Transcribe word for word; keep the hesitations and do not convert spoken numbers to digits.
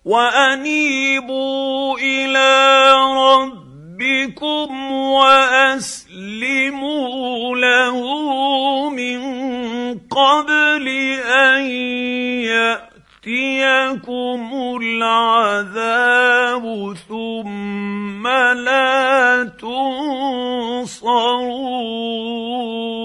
وانيبوا الى ربكم واسلموا له من قبل ان ياتيكم العذاب ثم لا تنصرون.